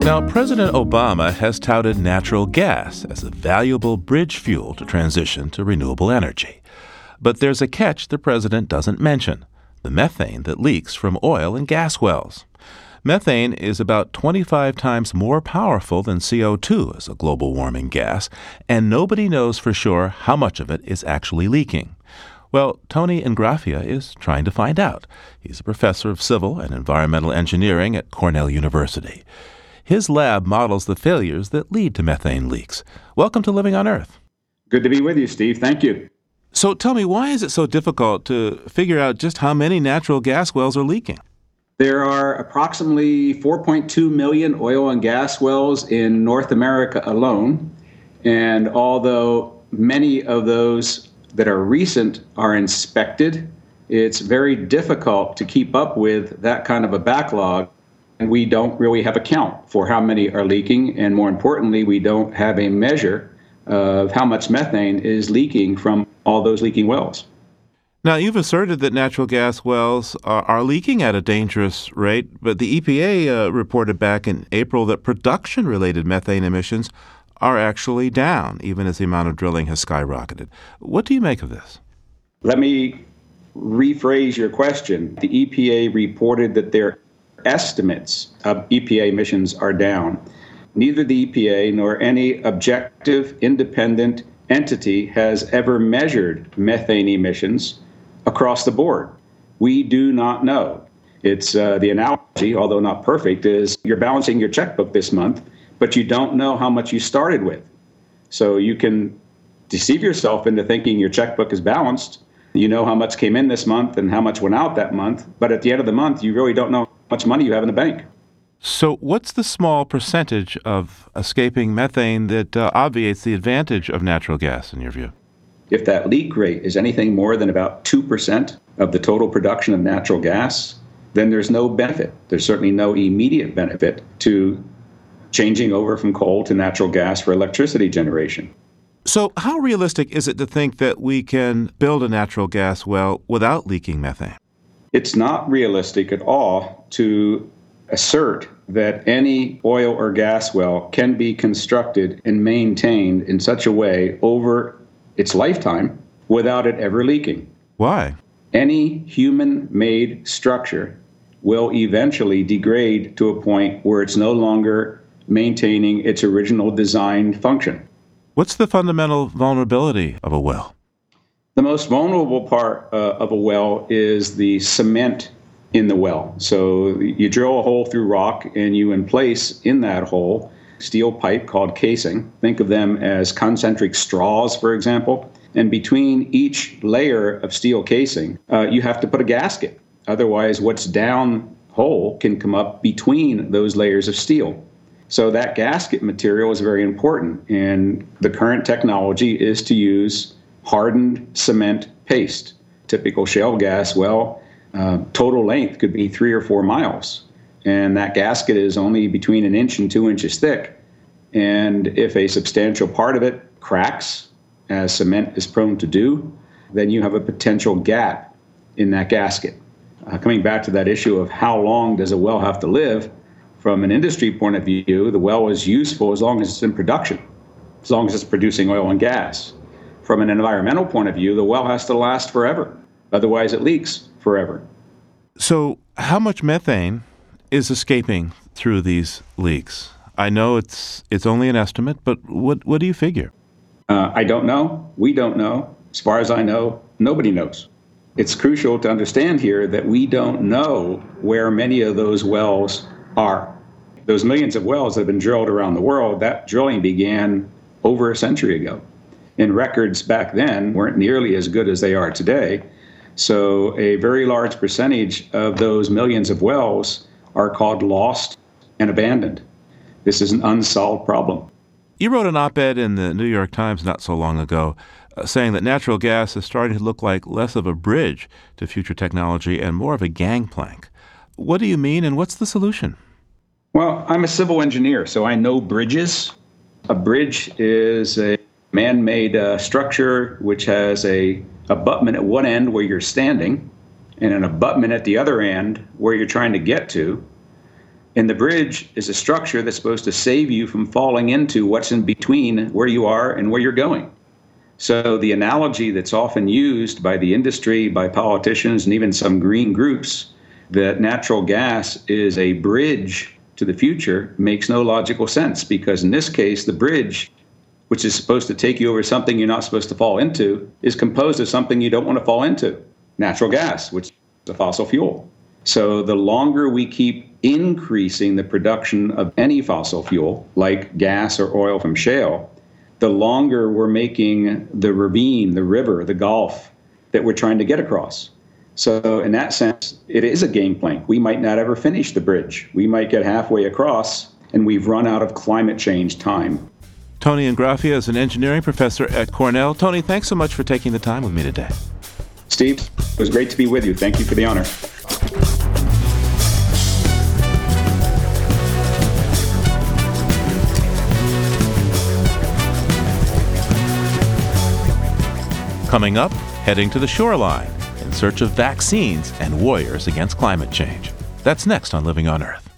Now, President Obama has touted natural gas as a valuable bridge fuel to transition to renewable energy. But there's a catch the president doesn't mention: the methane that leaks from oil and gas wells. Methane is about 25 times more powerful than CO2 as a global warming gas, and nobody knows for sure how much of it is actually leaking. Well, Tony Ingraffia is trying to find out. He's a professor of civil and environmental engineering at Cornell University. His lab models the failures that lead to methane leaks. Welcome to Living on Earth. Good to be with you, Steve. Thank you. So tell me, why is it so difficult to figure out just how many natural gas wells are leaking? There are approximately 4.2 million oil and gas wells in North America alone. And although many of those that are recent are inspected, it's very difficult to keep up with that kind of a backlog. And we don't really have a count for how many are leaking. And more importantly, we don't have a measure of how much methane is leaking from all those leaking wells. Now, you've asserted that natural gas wells are leaking at a dangerous rate, but the EPA reported back in April that production-related methane emissions are actually down, even as the amount of drilling has skyrocketed. What do you make of this? Let me rephrase your question. The EPA reported that their estimates of EPA emissions are down. Neither the EPA nor any objective, independent entity has ever measured methane emissions across the board. We do not know. It's the analogy, although not perfect, is you're balancing your checkbook this month, but you don't know how much you started with. So you can deceive yourself into thinking your checkbook is balanced. You know how much came in this month and how much went out that month, but at the end of the month, you really don't know how much money you have in the bank. So what's the small percentage of escaping methane that obviates the advantage of natural gas, in your view? If that leak rate is anything more than about 2% of the total production of natural gas, then there's no benefit. There's certainly no immediate benefit to changing over from coal to natural gas for electricity generation. So how realistic is it to think that we can build a natural gas well without leaking methane? It's not realistic at all to assert that any oil or gas well can be constructed and maintained in such a way over its lifetime without it ever leaking. Why? Any human-made structure will eventually degrade to a point where it's no longer maintaining its original design function. What's the fundamental vulnerability of a well? The most vulnerable part of a well is the cement in the well. So you drill a hole through rock and you place in that hole steel pipe called casing. Think of them as concentric straws, for example. And between each layer of steel casing, you have to put a gasket. Otherwise, what's down hole can come up between those layers of steel. So that gasket material is very important. And the current technology is to use hardened cement paste. Typical shale gas well, total length could be 3 or 4 miles. And that gasket is only between 1 inch and 2 inches thick. And if a substantial part of it cracks, as cement is prone to do, then you have a potential gap in that gasket. Coming back to that issue of how long does a well have to live, from an industry point of view, the well is useful as long as it's in production, as long as it's producing oil and gas. From an environmental point of view, the well has to last forever. Otherwise, it leaks forever. So how much methane is escaping through these leaks? I know it's only an estimate, but what do you figure? I don't know. We don't know. As far as I know, nobody knows. It's crucial to understand here that we don't know where many of those wells are. Those millions of wells that have been drilled around the world, that drilling began over a century ago. And records back then weren't nearly as good as they are today. So a very large percentage of those millions of wells are called lost and abandoned. This is an unsolved problem. You wrote an op-ed in the New York Times not so long ago saying that natural gas is starting to look like less of a bridge to future technology and more of a gangplank. What do you mean, and what's the solution? Well, I'm a civil engineer, so I know bridges. A bridge is a man-made structure which has a abutment at one end where you're standing and an abutment at the other end where you're trying to get to. And the bridge is a structure that's supposed to save you from falling into what's in between where you are and where you're going. So the analogy that's often used by the industry, by politicians, and even some green groups, that natural gas is a bridge to the future makes no logical sense, because in this case, the bridge, which is supposed to take you over something you're not supposed to fall into, is composed of something you don't want to fall into, natural gas, which is a fossil fuel. So the longer we keep increasing the production of any fossil fuel, like gas or oil from shale, the longer we're making the ravine, the river, the gulf that we're trying to get across. So in that sense, it is a gangplank. We might not ever finish the bridge. We might get halfway across, and we've run out of climate change time. Tony Ingraffia is an engineering professor at Cornell. Tony, thanks so much for taking the time with me today. Steve, it was great to be with you. Thank you for the honor. Coming up, heading to the shoreline in search of vaccines and warriors against climate change. That's next on Living on Earth.